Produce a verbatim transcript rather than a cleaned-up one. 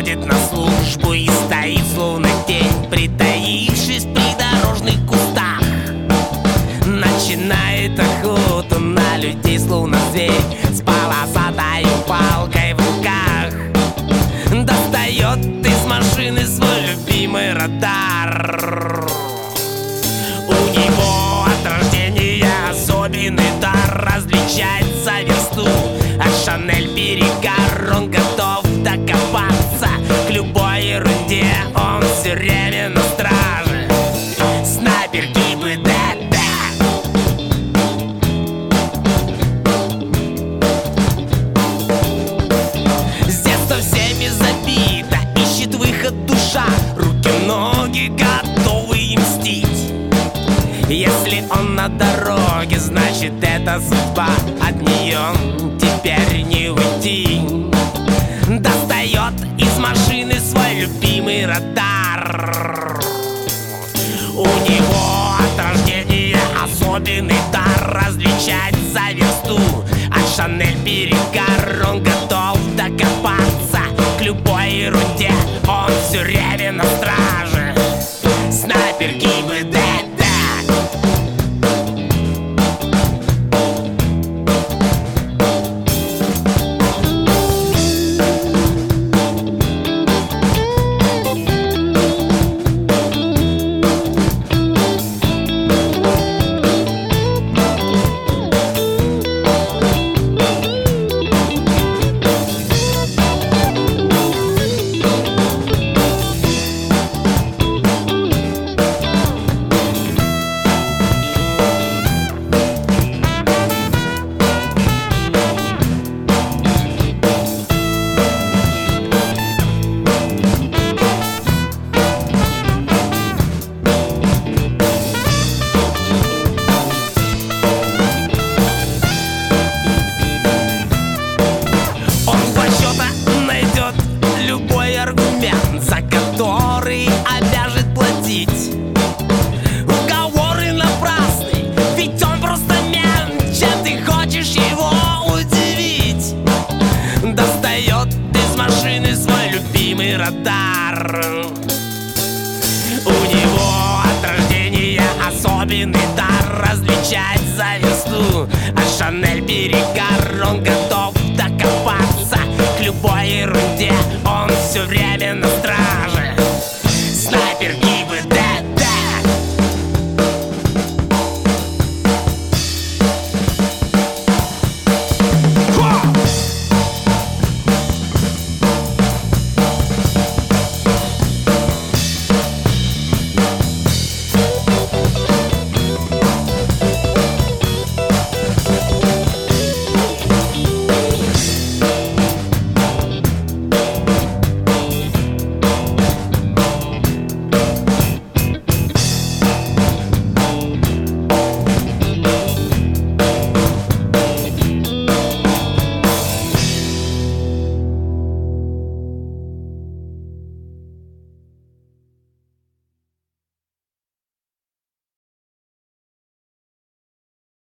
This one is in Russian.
выходит на службу и стоит словно тень, притаившись в придорожных кустах. Начинает охоту на людей, словно зверь, с полосатой палкой в руках. Достает из машины свой любимый радар. У него от рождения особенный дар различать за версту от Шанель перегар. Он готов докопаться к любой ерунде, он все время на страже. Снайпер ГИБДД. С детства всеми забита, ищет выход душа, руки-ноги готовы им мстить. Если он на дороге, значит это судьба, от нее теперь не уйти. Достает из машины свой любимый радар. У него от рождения особенный дар различать за версту от Шанель перегар. Он готов докопаться к любой ерунде, он все время на страже. Снайпер ГИБДД. Аргумент, за который обяжет платить. Уговоры напрасны, ведь он просто мент. Чем ты хочешь его удивить? Достает из машины свой любимый радар. У него от рождения особенный дар различать за версту от Шанель перегар. Он готов докопаться к любой ерунде,